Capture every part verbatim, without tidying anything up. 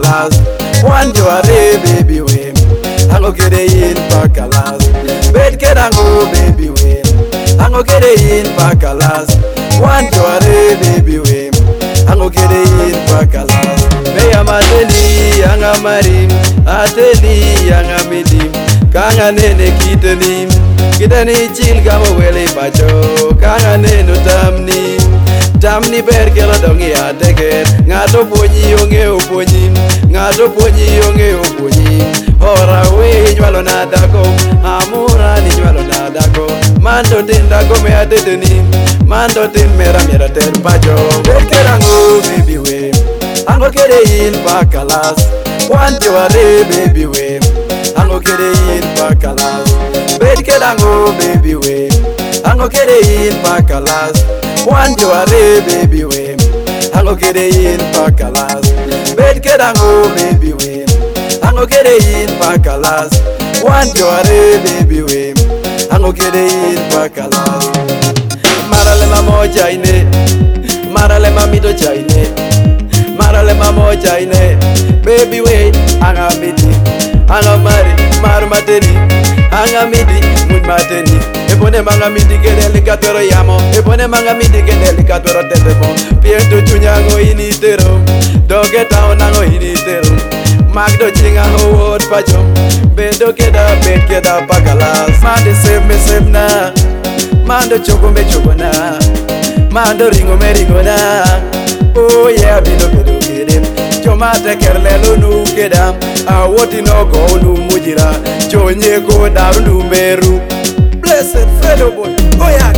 pakalas. One to a baby way. Ango kede in pakalas. Bed kedango baby way. Ango kede in pakalas. One to a baby way. Ango kede in pakalas. Meya mateli anga marim. Ateli anga midim. Kanga nene kitani. Kitani chil kama wele pacho. Kanga nene tamni. Tamni ber kela dongi ateke. Ngato ponyi onge oponyi. Ngato ponyi onge oponyi. Ora we nywalo na dako. Amura ni nywalo na dako. Mando tin dako me ateteni. Mando tin mera mera ten pacho. Bekerango baby we. Ango kede in pakalas. One to a baby we. Ango kede in pakalas. Bekerango baby we. Ango kede in pakalas. One to a baby way. Ango kede in pakalas. Bed kedango baby way. Ango kede in pakalas. One to a baby way. Ango kede in pakalas. Marale mamo chaine. Marale mamito chaine. Marale mamo chaine. Baby way. Anga midi. Anga mari. Mar mateni. Anga midi. Mud mateni. Epone manga midi kedeli katoro yamo. Epone manga midi kedeli katoro tetemo. Piento chunyango initero. Doge taonango initero. Magdo chingango wot pacho. Bedo keda bed keda pakalas. Mande save me save na. Mando chogo me chogo na. Mando ringo me ringo na. Oh yeah bido bedo kede. Chomate kerlelo nu keda. Awoti no go nu mujira. Chonye go daru nu meru. Blessed fellow boy, oh yeah.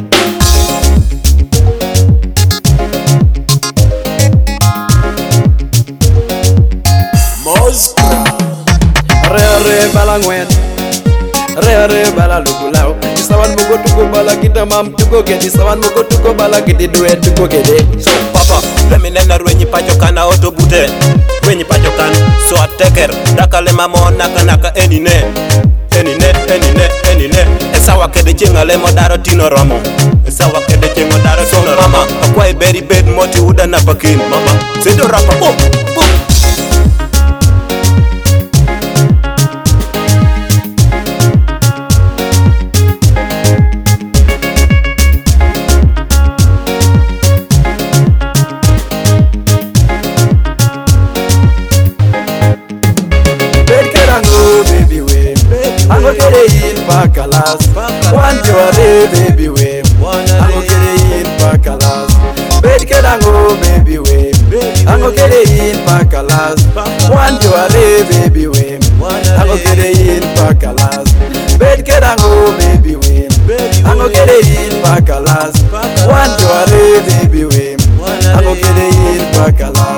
Mostra. Re re balangwen, re re balalukulao. Isawan mugo tuko bala kita mam tuko gedi. Isawan mugo tuko bala kiti duet tuko gede. So papa, lemme nena rwenyi pacho kana auto bute. Rwenyi pacho kan, so ateker. Dakale mamo naka naka enine. Enine, enine, enine. Esawa kede chenga le modaro tino ramo. Esawa kede chenga modaro tino ramo. Akwa iberi bed moti uda na pakin mama. Sido rapa boom, boom. Ango kede in pakalas. One to a baby way. Ango kede in pakalas. Bed kedango baby way. Ango kede in pakalas. One to a baby way. Ango kede in pakalas. Bed kedango baby way. Ango kede in pakalas. One to a baby way. Ango kede in pakalas.